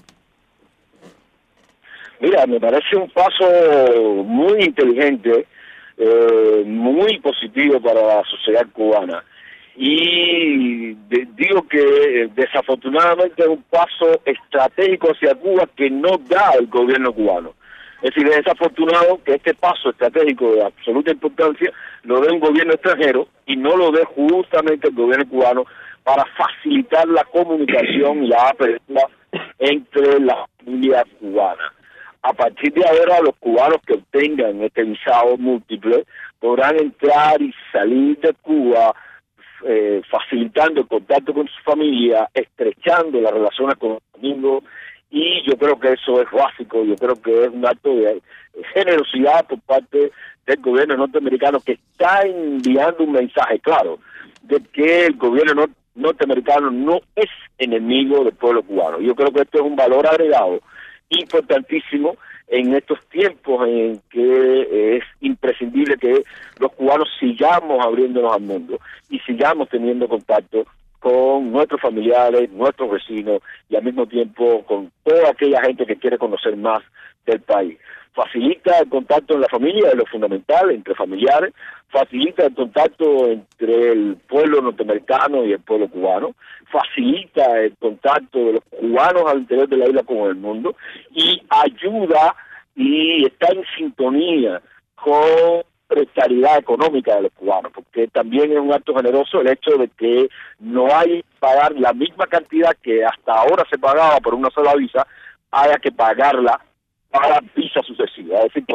Mira, me parece un paso muy inteligente, muy positivo para la sociedad cubana. Y digo que desafortunadamente es un paso estratégico hacia Cuba que no da el gobierno cubano. Es decir, es desafortunado que este paso estratégico de absoluta importancia lo dé un gobierno extranjero y no lo dé justamente el gobierno cubano para facilitar la comunicación y la apertura entre las familias cubanas. A partir de ahora, los cubanos que obtengan este visado múltiple podrán entrar y salir de Cuba, facilitando el contacto con su familia, estrechando las relaciones con los amigos, y yo creo que eso es básico. Yo creo que es un acto de generosidad por parte del gobierno norteamericano, que está enviando un mensaje claro de que el gobierno norteamericano no es enemigo del pueblo cubano. Yo creo que esto es un valor agregado importantísimo en estos tiempos en que es imprescindible que los cubanos sigamos abriéndonos al mundo y sigamos teniendo contacto con nuestros familiares, nuestros vecinos y al mismo tiempo con toda aquella gente que quiere conocer más del país. Facilita el contacto en la familia, es lo fundamental, entre familiares, facilita el contacto entre el pueblo norteamericano y el pueblo cubano, facilita el contacto de los cubanos al interior de la isla con el mundo y ayuda y está en sintonía con la prosperidad económica de los cubanos, porque también es un acto generoso el hecho de que no hay que pagar la misma cantidad que hasta ahora se pagaba por una sola visa, haya que pagarla para visa sucesiva. Es decir,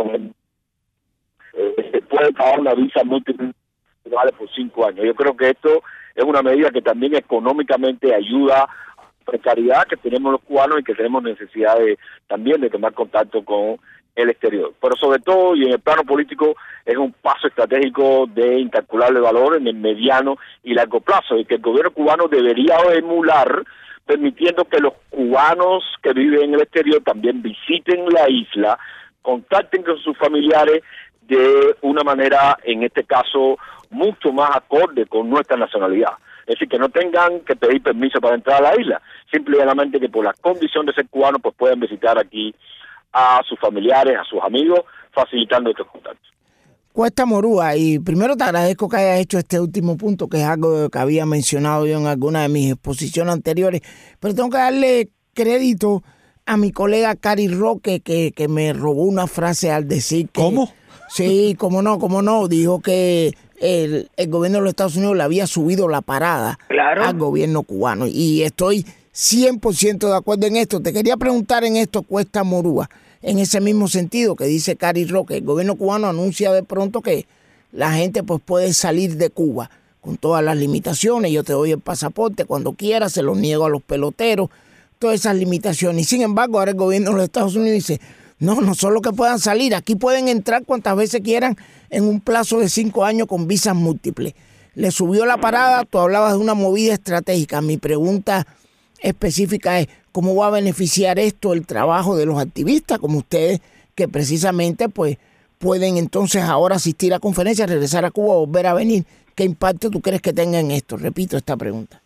se puede pagar una visa múltiple que vale por 5 años. Yo creo que esto es una medida que también económicamente ayuda a la precariedad que tenemos los cubanos y que tenemos necesidad también de tomar contacto con el exterior. Pero sobre todo, y en el plano político, es un paso estratégico de incalculable valor en el mediano y largo plazo, y que el gobierno cubano debería emular, permitiendo que los cubanos que viven en el exterior también visiten la isla, contacten con sus familiares de una manera, en este caso, mucho más acorde con nuestra nacionalidad. Es decir, que no tengan que pedir permiso para entrar a la isla, simplemente que por la condición de ser cubanos pues puedan visitar aquí a sus familiares, a sus amigos, facilitando estos contactos. Cuesta Moruga, y primero te agradezco que hayas hecho este último punto, que es algo que había mencionado yo en alguna de mis exposiciones anteriores, pero tengo que darle crédito a mi colega Cari Roque, que me robó una frase al decir que... ¿Cómo? Sí, cómo no, dijo que el gobierno de los Estados Unidos le había subido la parada al gobierno cubano, y estoy 100% de acuerdo en esto. Te quería preguntar en esto, Cuesta Morúa, en ese mismo sentido que dice Cari Roque. El gobierno cubano anuncia de pronto que la gente pues puede salir de Cuba con todas las limitaciones. Yo te doy el pasaporte cuando quieras, se lo niego a los peloteros, todas esas limitaciones. Y sin embargo, ahora el gobierno de los Estados Unidos dice, no solo que puedan salir, aquí pueden entrar cuantas veces quieran en un plazo de 5 años con visas múltiples. Le subió la parada, tú hablabas de una movida estratégica. Mi pregunta específica es, ¿cómo va a beneficiar esto el trabajo de los activistas como ustedes, que precisamente pues pueden entonces ahora asistir a conferencias, regresar a Cuba, volver a venir? ¿Qué impacto tú crees que tenga en esto? Repito esta pregunta.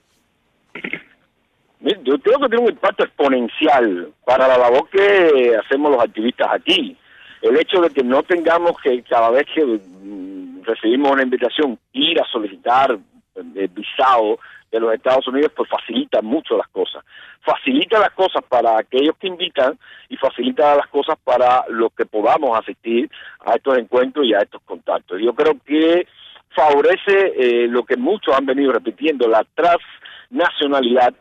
Yo creo que tiene un impacto exponencial para la labor que hacemos los activistas aquí. El hecho de que no tengamos que cada vez que recibimos una invitación ir a solicitar el visado de los Estados Unidos, pues facilita mucho las cosas. Facilita las cosas para aquellos que invitan y facilita las cosas para los que podamos asistir a estos encuentros y a estos contactos. Yo creo que favorece lo que muchos han venido repitiendo, la transnacionalidad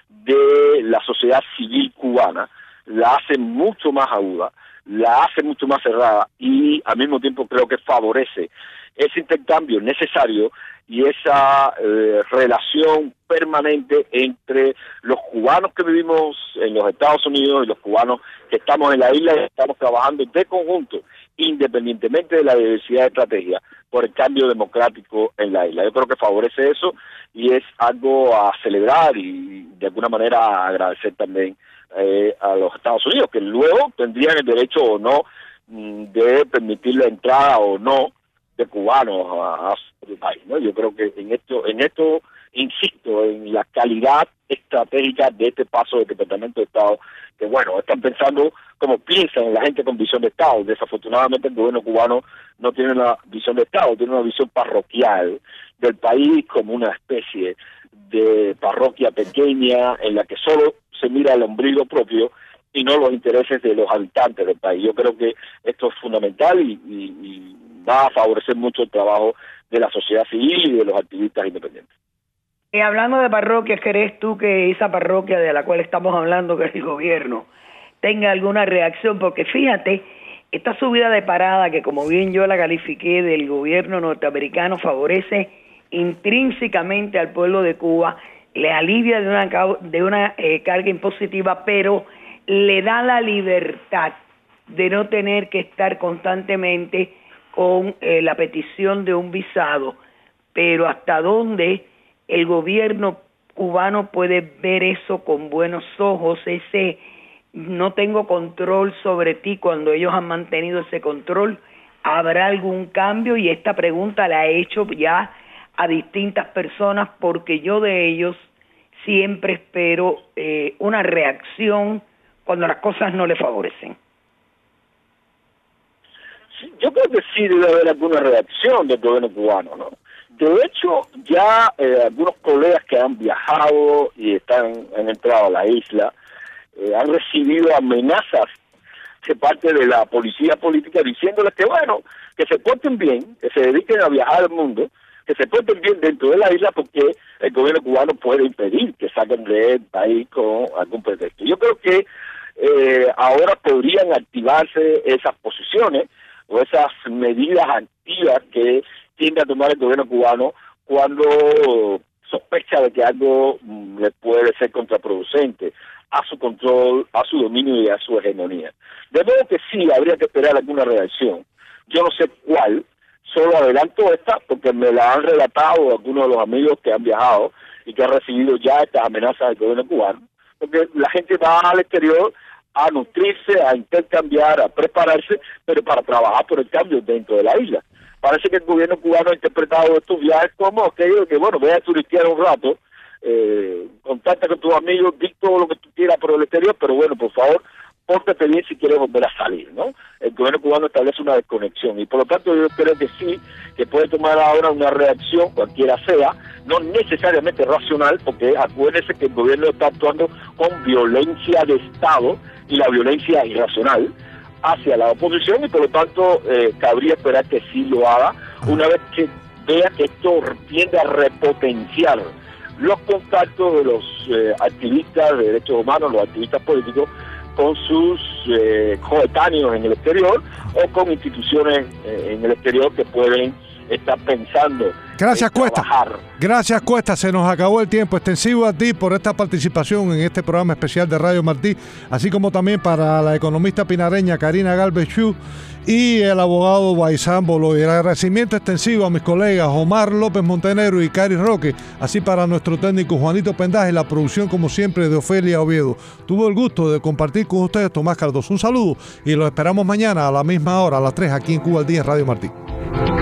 de la sociedad civil cubana, la hace mucho más aguda, la hace mucho más cerrada y al mismo tiempo creo que favorece ese intercambio necesario y esa relación permanente entre los cubanos que vivimos en los Estados Unidos y los cubanos que estamos en la isla y estamos trabajando de conjunto, independientemente de la diversidad de estrategias, por el cambio democrático en la isla. Yo creo que favorece eso y es algo a celebrar y de alguna manera agradecer también a los Estados Unidos, que luego tendrían el derecho o no de permitir la entrada o no de cubanos a su país, ¿no? Yo creo que en esto insisto, en la calidad estratégica de este paso del Departamento de Estado, que bueno, están pensando como piensan la gente con visión de Estado. Desafortunadamente el gobierno cubano no tiene una visión de Estado, tiene una visión parroquial del país como una especie de parroquia pequeña en la que solo se mira el ombligo propio y no los intereses de los habitantes del país. Yo creo que esto es fundamental y va a favorecer mucho el trabajo de la sociedad civil y de los activistas independientes. Hablando de parroquias, ¿crees tú que esa parroquia de la cual estamos hablando, que es el gobierno, tenga alguna reacción? Porque fíjate, esta subida de parada, que como bien yo la califiqué, del gobierno norteamericano, favorece intrínsecamente al pueblo de Cuba, le alivia de una carga impositiva, pero le da la libertad de no tener que estar constantemente con la petición de un visado. Pero ¿hasta dónde el gobierno cubano puede ver eso con buenos ojos? Ese no tengo control sobre ti, cuando ellos han mantenido ese control, ¿habrá algún cambio? Y esta pregunta la he hecho ya a distintas personas, porque yo de ellos siempre espero una reacción cuando las cosas no le favorecen. Yo creo que sí debe haber alguna reacción del gobierno cubano, ¿no? De hecho, ya algunos colegas que han viajado y han entrado a la isla han recibido amenazas de parte de la policía política diciéndoles que, bueno, que se porten bien, que se dediquen a viajar al mundo, que se porten bien dentro de la isla, porque el gobierno cubano puede impedir que salgan del país con algún pretexto. Yo creo que ahora podrían activarse esas posiciones o esas medidas activas que tiende a tomar el gobierno cubano cuando sospecha de que algo le puede ser contraproducente a su control, a su dominio y a su hegemonía. De modo que sí, habría que esperar alguna reacción. Yo no sé cuál, solo adelanto esta porque me la han relatado algunos de los amigos que han viajado y que han recibido ya estas amenazas del gobierno cubano, porque la gente va al exterior a nutrirse, a intercambiar, a prepararse, pero para trabajar por el cambio dentro de la isla. Parece que el gobierno cubano ha interpretado estos viajes como aquello de que, bueno, ve a turistear un rato, contacta con tus amigos, di todo lo que tú quieras por el exterior, pero bueno, por favor, pórtate bien si quieres volver a salir, ¿no? El gobierno cubano establece una desconexión y por lo tanto yo creo que sí, que puede tomar ahora una reacción, cualquiera sea, no necesariamente racional, porque acuérdense que el gobierno está actuando con violencia de Estado y la violencia irracional hacia la oposición y por lo tanto cabría esperar que sí lo haga una vez que vea que esto tiende a repotenciar los contactos de los activistas de derechos humanos, los activistas políticos, con sus coetáneos en el exterior o con instituciones en el exterior que pueden estar pensando. Gracias, Cuesta. Gracias, Cuesta. Se nos acabó el tiempo. Extensivo a ti por esta participación en este programa especial de Radio Martí, así como también para la economista pinareña Karina Galvez Chu y el abogado Baisán Bolo. Y el agradecimiento extensivo a mis colegas Omar López Montenegro y Cari Roque, así para nuestro técnico Juanito Pendaje y la producción, como siempre, de Ofelia Oviedo. Tuve el gusto de compartir con ustedes Tomás Cardoso. Un saludo y los esperamos mañana a la misma hora, a las 3, aquí en Cuba al Día en Radio Martí.